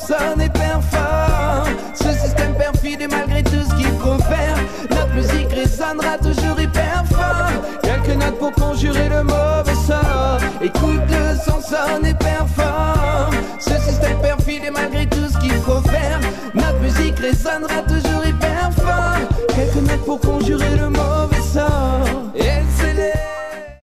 sonne hyper fort. Ce système perfide et malgré tout ce qu'il faut faire, notre musique résonnera toujours hyper fort. Quelques notes pour conjurer le mauvais sort. Écoute le son sonne hyper fort. Ce système perfide et malgré tout ce qu'il faut faire, notre musique résonnera toujours hyper fort. Quelques notes pour conjurer le mauvais